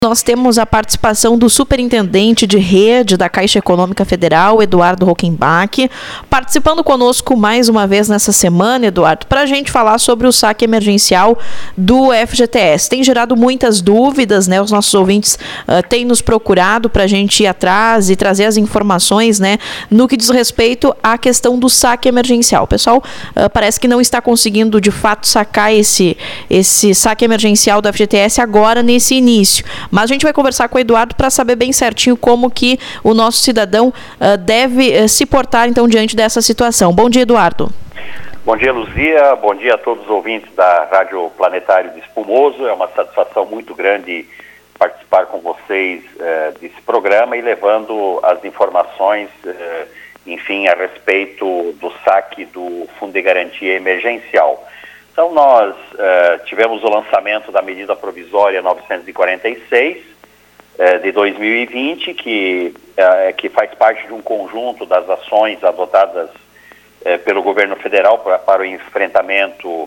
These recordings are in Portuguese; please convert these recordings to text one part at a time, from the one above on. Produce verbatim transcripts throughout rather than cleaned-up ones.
Nós temos a participação do superintendente de rede da Caixa Econômica Federal, Eduardo Rockenbach, participando conosco mais uma vez nessa semana, Eduardo, para a gente falar sobre o saque emergencial do F G T S. Tem gerado muitas dúvidas, né? Os nossos ouvintes uh, têm nos procurado para a gente ir atrás e trazer as informações, né, no que diz respeito à questão do saque emergencial. O pessoal uh, parece que não está conseguindo, de fato, sacar esse, esse saque emergencial do F G T S agora, nesse início. Mas a gente vai conversar com o Eduardo para saber bem certinho como que o nosso cidadão uh, deve uh, se portar, então, diante dessa situação. Bom dia, Eduardo. Bom dia, Luzia. Bom dia a todos os ouvintes da Rádio Planetário de Espumoso. É uma satisfação muito grande participar com vocês uh, desse programa e levando as informações, uh, enfim, a respeito do saque do Fundo de Garantia Emergencial. Então, nós uh, tivemos o lançamento da medida provisória novecentos e quarenta e seis uh, de dois mil e vinte, que, uh, que faz parte de um conjunto das ações adotadas uh, pelo governo federal pra, para o enfrentamento uh,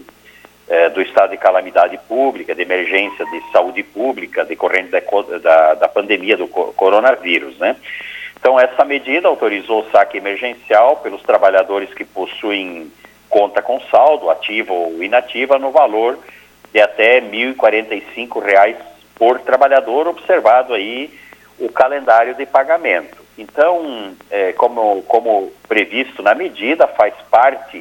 do estado de calamidade pública, de emergência de saúde pública decorrente da, da, da pandemia do coronavírus, né? Então, essa medida autorizou o saque emergencial pelos trabalhadores que possuem conta com saldo, ativa ou inativa, no valor de até mil e quarenta e cinco reais por trabalhador, observado aí o calendário de pagamento. Então, é, como, como previsto na medida, faz parte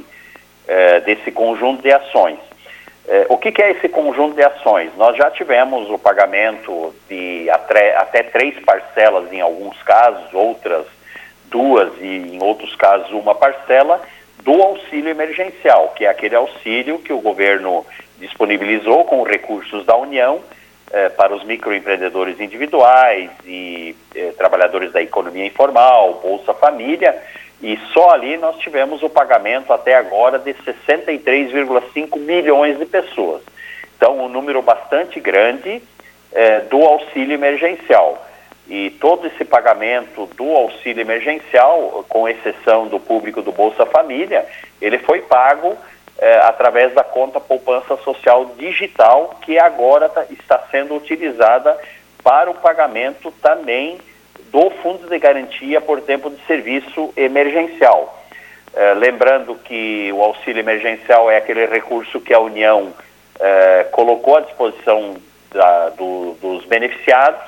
é, desse conjunto de ações. É, o que, que é esse conjunto de ações? Nós já tivemos o pagamento de até, até três parcelas em alguns casos, outras duas e em outros casos uma parcela, do auxílio emergencial, que é aquele auxílio que o governo disponibilizou com recursos da União eh, para os microempreendedores individuais e eh, trabalhadores da economia informal, Bolsa Família, e só ali nós tivemos o pagamento até agora de sessenta e três vírgula cinco milhões de pessoas. Então, um número bastante grande eh, do auxílio emergencial. E todo esse pagamento do auxílio emergencial, com exceção do público do Bolsa Família, ele foi pago eh, através da conta poupança social digital, que agora tá, está sendo utilizada para o pagamento também do Fundo de Garantia por Tempo de Serviço Emergencial. Eh, lembrando que o auxílio emergencial é aquele recurso que a União eh, colocou à disposição da, do, dos beneficiados.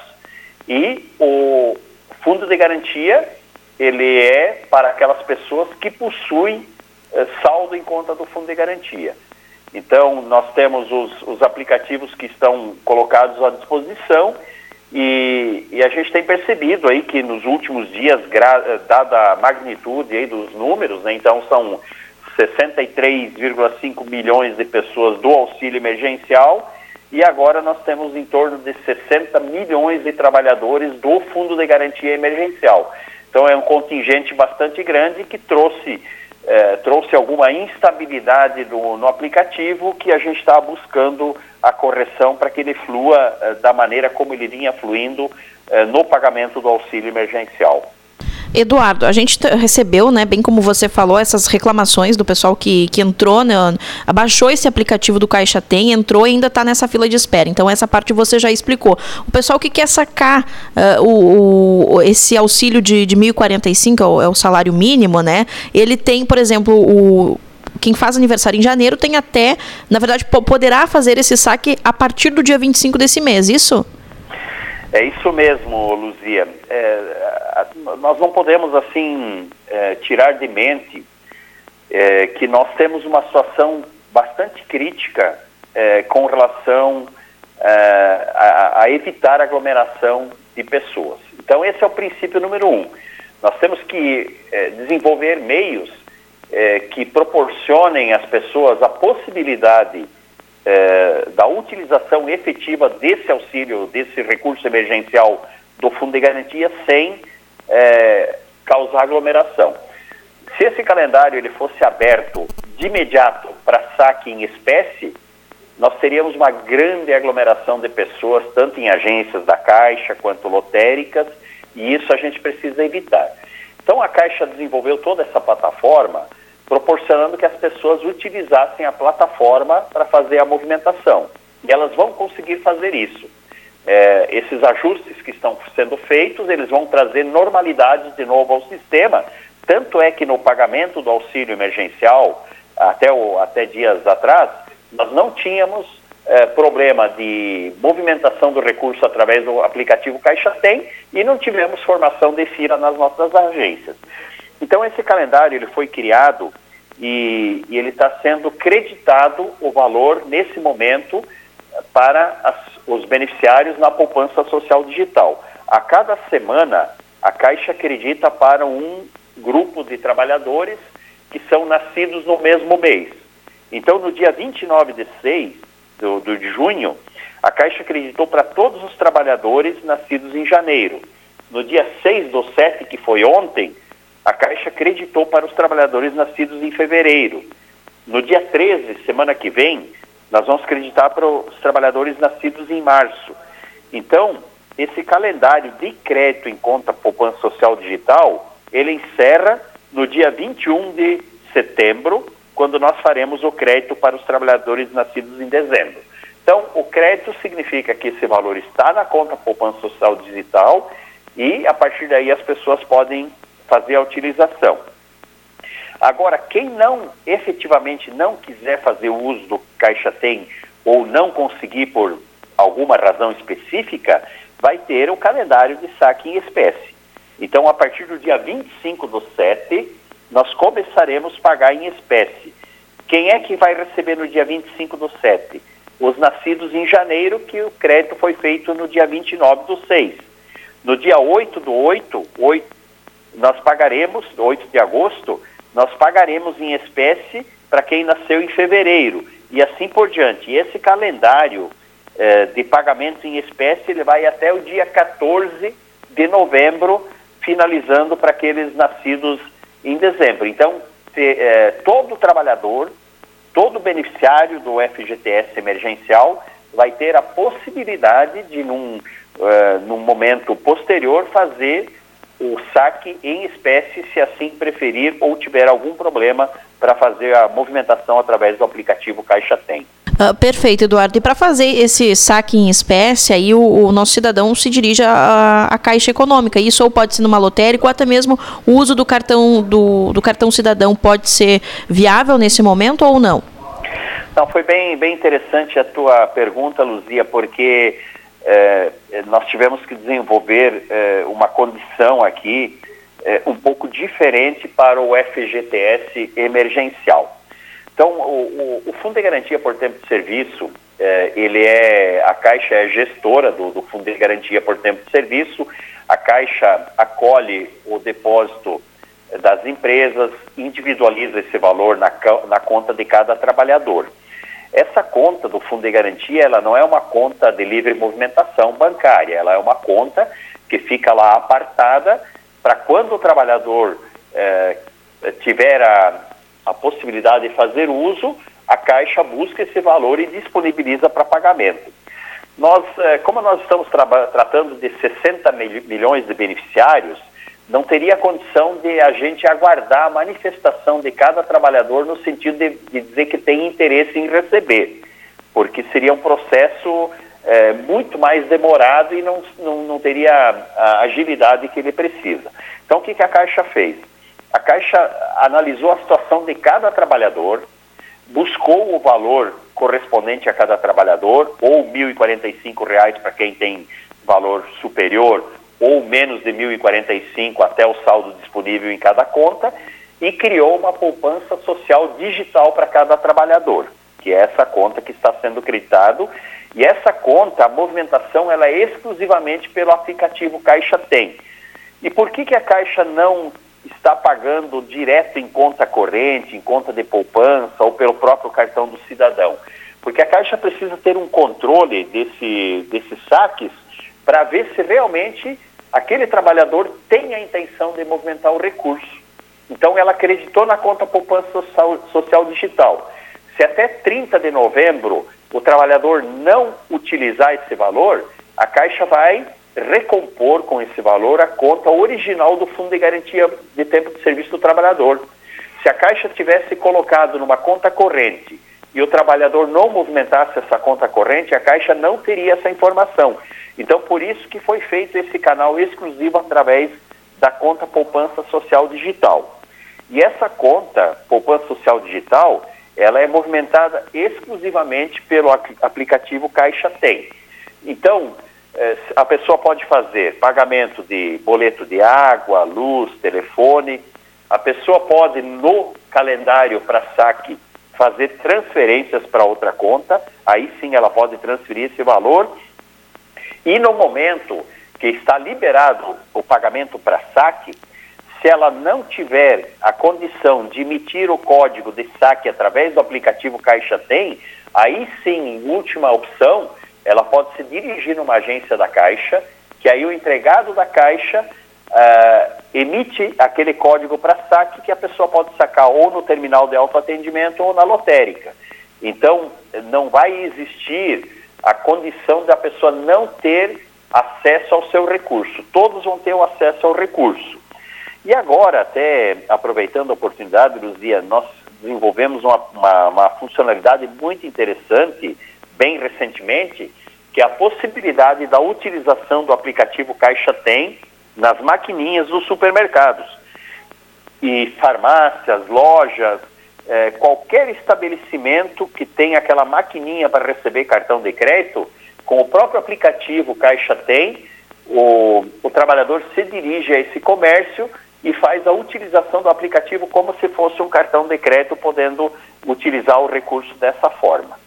E o Fundo de Garantia, ele é para aquelas pessoas que possuem eh, saldo em conta do Fundo de Garantia. Então, nós temos os, os aplicativos que estão colocados à disposição e, e a gente tem percebido aí que nos últimos dias, gra, dada a magnitude aí dos números, né, então são sessenta e três vírgula cinco milhões de pessoas do auxílio emergencial. E agora nós temos em torno de sessenta milhões de trabalhadores do Fundo de Garantia Emergencial. Então é um contingente bastante grande que trouxe, eh, trouxe alguma instabilidade do, no aplicativo, que a gente está buscando a correção para que ele flua eh, da maneira como ele vinha fluindo eh, no pagamento do auxílio emergencial. Eduardo, a gente recebeu, né, bem como você falou, essas reclamações do pessoal que, que entrou, né, abaixou esse aplicativo do Caixa Tem, entrou e ainda está nessa fila de espera. Então, essa parte você já explicou. O pessoal que quer sacar uh, o, o, esse auxílio de, de mil e quarenta e cinco, é o, é o salário mínimo, né? Ele tem, por exemplo, o... Quem faz aniversário em janeiro tem até, na verdade, poderá fazer esse saque a partir do dia vinte e cinco desse mês, isso? É isso mesmo, Luzia. É, nós não podemos, assim, é, tirar de mente é, que nós temos uma situação bastante crítica é, com relação é, a, a evitar aglomeração de pessoas. Então, esse é o princípio número um. Nós temos que é, desenvolver meios é, que proporcionem às pessoas a possibilidade É, da utilização efetiva desse auxílio, desse recurso emergencial do Fundo de Garantia sem é, causar aglomeração. Se esse calendário ele fosse aberto de imediato para saque em espécie, nós teríamos uma grande aglomeração de pessoas, tanto em agências da Caixa quanto lotéricas, e isso a gente precisa evitar. Então a Caixa desenvolveu toda essa plataforma proporcionando que as pessoas utilizassem a plataforma para fazer a movimentação. E elas vão conseguir fazer isso. é, esses ajustes que estão sendo feitos, eles vão trazer normalidade de novo ao sistema. Tanto é que no pagamento do auxílio emergencial, até, o, até dias atrás, nós não tínhamos é, problema de movimentação do recurso através do aplicativo Caixa Tem e não tivemos formação de fila nas nossas agências. Então esse calendário ele foi criado e, e ele está sendo creditado o valor nesse momento para as, os beneficiários na poupança social digital. A cada semana a Caixa acredita para um grupo de trabalhadores que são nascidos no mesmo mês. Então no dia vinte e nove de seis do, do, de junho, a Caixa acreditou para todos os trabalhadores nascidos em janeiro. No dia seis do sete, que foi ontem, a Caixa acreditou para os trabalhadores nascidos em fevereiro. No dia treze, semana que vem, nós vamos acreditar para os trabalhadores nascidos em março. Então, esse calendário de crédito em conta poupança social digital, ele encerra no dia vinte e um de setembro, quando nós faremos o crédito para os trabalhadores nascidos em dezembro. Então, o crédito significa que esse valor está na conta poupança social digital e, a partir daí, as pessoas podem fazer a utilização. Agora, quem não, efetivamente, não quiser fazer o uso do Caixa Tem ou não conseguir por alguma razão específica, vai ter o calendário de saque em espécie. Então, a partir do dia vinte e cinco do sete, nós começaremos a pagar em espécie. Quem é que vai receber no dia vinte e cinco do sete? Os nascidos em janeiro, que o crédito foi feito no dia vinte e nove do seis. No dia oito do oito, nós pagaremos, oito de agosto, nós pagaremos em espécie para quem nasceu em fevereiro, e assim por diante. E esse calendário eh, de pagamento em espécie, ele vai até o dia quatorze de novembro, finalizando para aqueles nascidos em dezembro. Então, te, eh, todo trabalhador, todo beneficiário do F G T S emergencial vai ter a possibilidade de, num, uh, num momento posterior, fazer o saque em espécie, se assim preferir ou tiver algum problema para fazer a movimentação através do aplicativo Caixa Tem. Uh, perfeito, Eduardo. E para fazer esse saque em espécie, aí o, o nosso cidadão se dirige à, à Caixa Econômica. Isso ou pode ser numa lotérica ou até mesmo o uso do cartão, do, do cartão cidadão pode ser viável nesse momento ou não? Não, foi bem, bem interessante a tua pergunta, Luzia, porque eh, nós tivemos que desenvolver eh, uma condição aqui eh, um pouco diferente para o F G T S emergencial. Então, o, o, o Fundo de Garantia por Tempo de Serviço, eh, ele é, a Caixa é gestora do, do Fundo de Garantia por Tempo de Serviço, a Caixa acolhe o depósito das empresas, individualiza esse valor na, na conta de cada trabalhador. Essa conta do Fundo de Garantia, ela não é uma conta de livre movimentação bancária, ela é uma conta que fica lá apartada para quando o trabalhador eh, tiver a, a possibilidade de fazer uso, a Caixa busca esse valor e disponibiliza para pagamento. Nós, eh, como nós estamos tra- tratando de sessenta milhões de beneficiários, não teria condição de a gente aguardar a manifestação de cada trabalhador no sentido de, de dizer que tem interesse em receber, porque seria um processo é, muito mais demorado e não, não, não teria a agilidade que ele precisa. Então, o que, que a Caixa fez? A Caixa analisou a situação de cada trabalhador, buscou o valor correspondente a cada trabalhador, ou mil e quarenta e cinco reais para quem tem valor superior, ou menos de mil e quarenta e cinco até o saldo disponível em cada conta, e criou uma poupança social digital para cada trabalhador, que é essa conta que está sendo creditado. E essa conta, a movimentação, ela é exclusivamente pelo aplicativo Caixa Tem. E por que que a Caixa não está pagando direto em conta corrente, em conta de poupança ou pelo próprio cartão do cidadão? Porque a Caixa precisa ter um controle desse, desses saques para ver se realmente aquele trabalhador tem a intenção de movimentar o recurso. Então, ela acreditou na conta poupança social, social digital. Se até trinta de novembro o trabalhador não utilizar esse valor, a Caixa vai recompor com esse valor a conta original do Fundo de Garantia de Tempo de Serviço do Trabalhador. Se a Caixa tivesse colocado numa conta corrente e o trabalhador não movimentasse essa conta corrente, a Caixa não teria essa informação. Então, por isso que foi feito esse canal exclusivo através da conta Poupança Social Digital. E essa conta Poupança Social Digital, ela é movimentada exclusivamente pelo aplicativo Caixa Tem. Então, a pessoa pode fazer pagamento de boleto de água, luz, telefone. A pessoa pode, no calendário para saque, fazer transferências para outra conta. Aí sim ela pode transferir esse valor. E no momento que está liberado o pagamento para saque, se ela não tiver a condição de emitir o código de saque através do aplicativo Caixa Tem, aí sim, em última opção, ela pode se dirigir numa agência da Caixa, que aí o empregado da Caixa uh, emite aquele código para saque que a pessoa pode sacar ou no terminal de autoatendimento ou na lotérica. Então, não vai existir a condição da pessoa não ter acesso ao seu recurso. Todos vão ter o acesso ao recurso. E agora, até aproveitando a oportunidade, Luzia, nós desenvolvemos uma, uma, uma funcionalidade muito interessante, bem recentemente, que é a possibilidade da utilização do aplicativo Caixa Tem nas maquininhas dos supermercados. E farmácias, lojas, eh, qualquer estabelecimento que tenha aquela maquininha para receber cartão de crédito, com o próprio aplicativo Caixa Tem, o, o trabalhador se dirige a esse comércio e faz a utilização do aplicativo como se fosse um cartão de crédito, podendo utilizar o recurso dessa forma.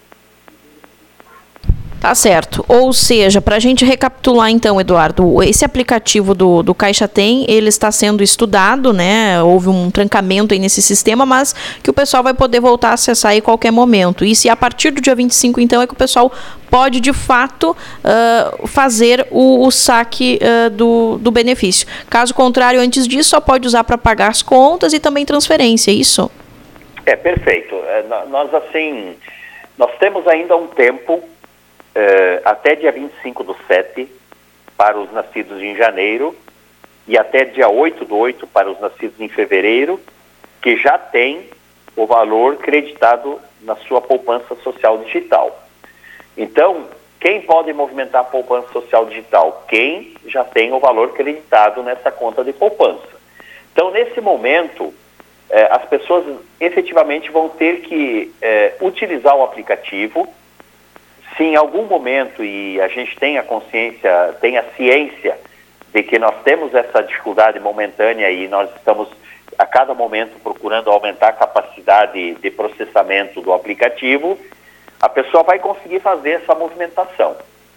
Tá certo. Ou seja, para a gente recapitular então, Eduardo, esse aplicativo do, do Caixa Tem, ele está sendo estudado, né? Houve um trancamento aí nesse sistema, mas que o pessoal vai poder voltar a acessar em qualquer momento. E se a partir do dia vinte e cinco, então, é que o pessoal pode, de fato, uh, fazer o, o saque uh, do, do benefício. Caso contrário, antes disso, só pode usar para pagar as contas e também transferência, é isso? É, perfeito. É, nós, assim, nós temos ainda um tempo, Uh, até dia vinte e cinco do sete para os nascidos em janeiro e até dia oito do oito para os nascidos em fevereiro, que já tem o valor creditado na sua poupança social digital. Então, quem pode movimentar a poupança social digital? Quem já tem o valor creditado nessa conta de poupança. Então, nesse momento, eh, as pessoas efetivamente vão ter que eh, utilizar o aplicativo. Se em algum momento, e a gente tem a consciência, tem a ciência de que nós temos essa dificuldade momentânea e nós estamos a cada momento procurando aumentar a capacidade de processamento do aplicativo, a pessoa vai conseguir fazer essa movimentação.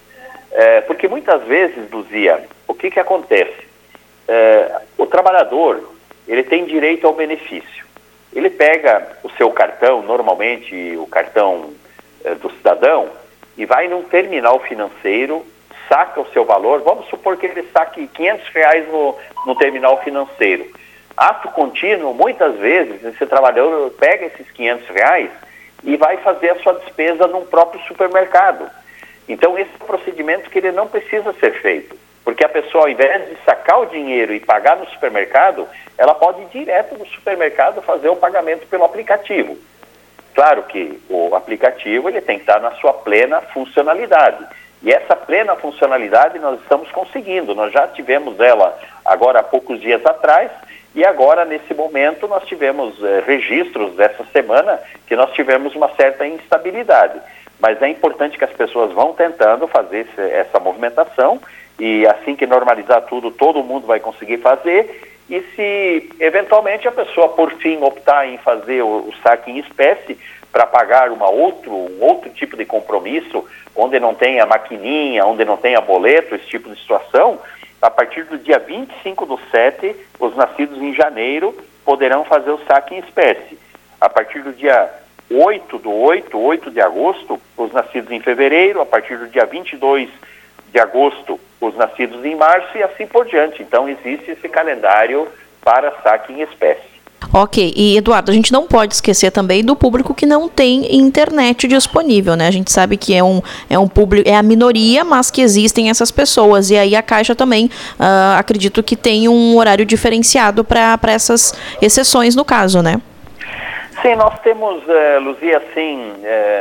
É, porque muitas vezes, Luzia, o que que acontece? É, o trabalhador, ele tem direito ao benefício. Ele pega o seu cartão, normalmente o cartão é, do cidadão, e vai num terminal financeiro, saca o seu valor, vamos supor que ele saque quinhentos reais no, no terminal financeiro. Ato contínuo, muitas vezes, esse trabalhador pega esses quinhentos reais e vai fazer a sua despesa num próprio supermercado. Então, esse é um procedimento que ele não precisa ser feito, porque a pessoa, ao invés de sacar o dinheiro e pagar no supermercado, ela pode ir direto no supermercado fazer o pagamento pelo aplicativo. Claro que o aplicativo ele tem que estar na sua plena funcionalidade. E essa plena funcionalidade nós estamos conseguindo. Nós já tivemos ela agora há poucos dias atrás e agora, nesse momento, nós tivemos eh, registros dessa semana que nós tivemos uma certa instabilidade. Mas é importante que as pessoas vão tentando fazer esse, essa movimentação e assim que normalizar tudo, todo mundo vai conseguir fazer. E se, eventualmente, a pessoa, por fim, optar em fazer o, o saque em espécie para pagar uma outro, um outro tipo de compromisso, onde não tenha maquininha, onde não tenha boleto, esse tipo de situação, a partir do dia vinte e cinco do sete, os nascidos em janeiro poderão fazer o saque em espécie. A partir do dia oito do oito, oito de agosto, os nascidos em fevereiro, a partir do dia vinte e dois de agosto, os nascidos em março e assim por diante. Então, existe esse calendário para saque em espécie. Ok, e Eduardo, a gente não pode esquecer também do público que não tem internet disponível, né? A gente sabe que é um, é um público, é a minoria, mas que existem essas pessoas. E aí a Caixa também, uh, acredito que tem um horário diferenciado para essas exceções no caso, né? Sim, nós temos, uh, Luzia, assim, uh,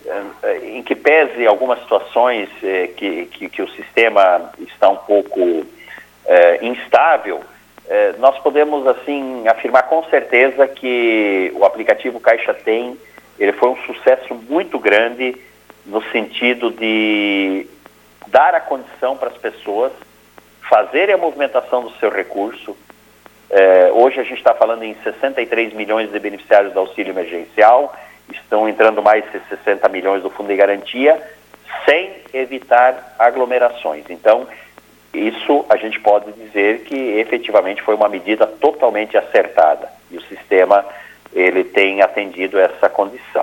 em que pese algumas situações eh, que, que, que o sistema está um pouco eh, instável, eh, nós podemos assim afirmar com certeza que o aplicativo Caixa Tem, ele foi um sucesso muito grande no sentido de dar a condição para as pessoas fazerem a movimentação do seu recurso. Eh, hoje a gente está falando em sessenta e três milhões de beneficiários do auxílio emergencial, estão entrando mais de sessenta milhões do Fundo de Garantia, sem evitar aglomerações. Então, isso a gente pode dizer que efetivamente foi uma medida totalmente acertada e o sistema ele tem atendido essa condição.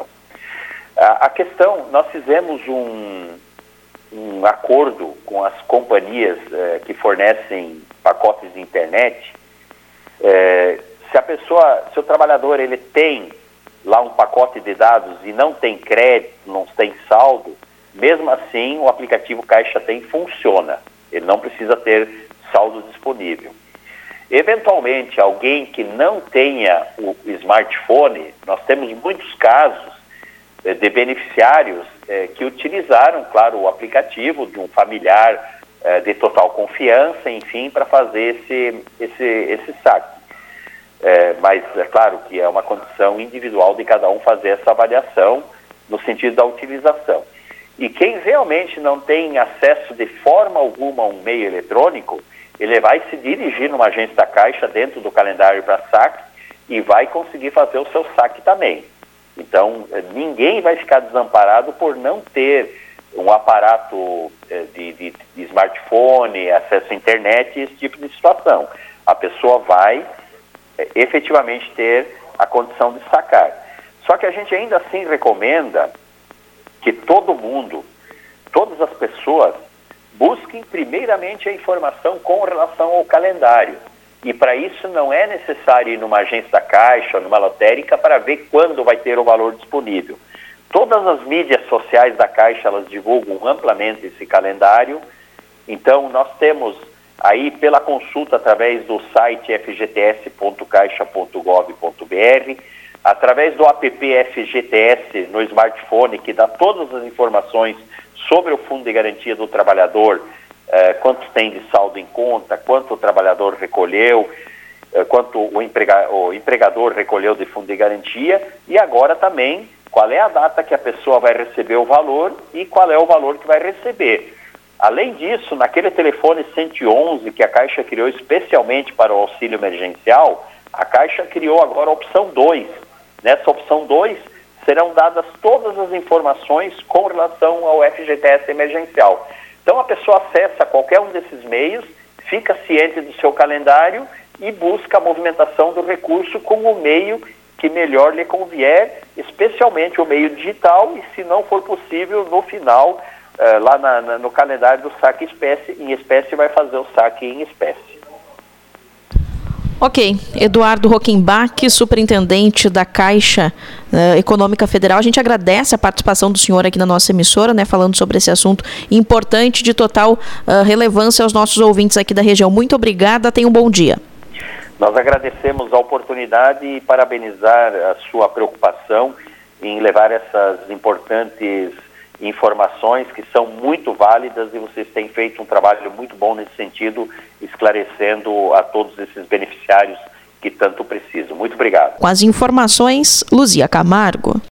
A, a questão, nós fizemos um, um acordo com as companhias eh, que fornecem pacotes de internet. Eh, se a pessoa, se o trabalhador ele tem lá um pacote de dados e não tem crédito, não tem saldo, mesmo assim o aplicativo Caixa Tem funciona. Ele não precisa ter saldo disponível. Eventualmente, alguém que não tenha o smartphone, nós temos muitos casos eh, de beneficiários eh, que utilizaram, claro, o aplicativo de um familiar eh, de total confiança, enfim, para fazer esse, esse, esse saque. É, mas é claro que é uma condição individual de cada um fazer essa avaliação no sentido da utilização. E quem realmente não tem acesso de forma alguma a um meio eletrônico, ele vai se dirigir numa agência da Caixa dentro do calendário para saque e vai conseguir fazer o seu saque também. Então, ninguém vai ficar desamparado por não ter um aparato de, de, de smartphone, acesso à internet, esse tipo de situação. A pessoa vai efetivamente ter a condição de sacar. Só que a gente ainda assim recomenda que todo mundo, todas as pessoas, busquem primeiramente a informação com relação ao calendário. E para isso não é necessário ir numa agência da Caixa, numa lotérica, para ver quando vai ter o valor disponível. Todas as mídias sociais da Caixa, elas divulgam amplamente esse calendário. Então nós temos aí pela consulta através do site f g t s ponto caixa ponto gov ponto b r, através do app F G T S no smartphone, que dá todas as informações sobre o Fundo de Garantia do Trabalhador, eh, quanto tem de saldo em conta, quanto o trabalhador recolheu, eh, quanto o, emprega o empregador recolheu de Fundo de Garantia, e agora também qual é a data que a pessoa vai receber o valor e qual é o valor que vai receber. Além disso, naquele telefone cento e onze que a Caixa criou especialmente para o auxílio emergencial, a Caixa criou agora a opção dois. Nessa opção dois serão dadas todas as informações com relação ao F G T S emergencial. Então a pessoa acessa qualquer um desses meios, fica ciente do seu calendário e busca a movimentação do recurso com o meio que melhor lhe convier, especialmente o meio digital, e se não for possível, no final, Uh, lá na, na, no calendário do saque espécie, em espécie, vai fazer o saque em espécie. Ok. Eduardo Rockenbach, superintendente da Caixa uh, Econômica Federal. A gente agradece a participação do senhor aqui na nossa emissora, né, falando sobre esse assunto importante de total uh, relevância aos nossos ouvintes aqui da região. Muito obrigada, tenha um bom dia. Nós agradecemos a oportunidade e parabenizar a sua preocupação em levar essas importantes informações que são muito válidas, e vocês têm feito um trabalho muito bom nesse sentido, esclarecendo a todos esses beneficiários que tanto precisam. Muito obrigado. Com as informações, Luzia Camargo.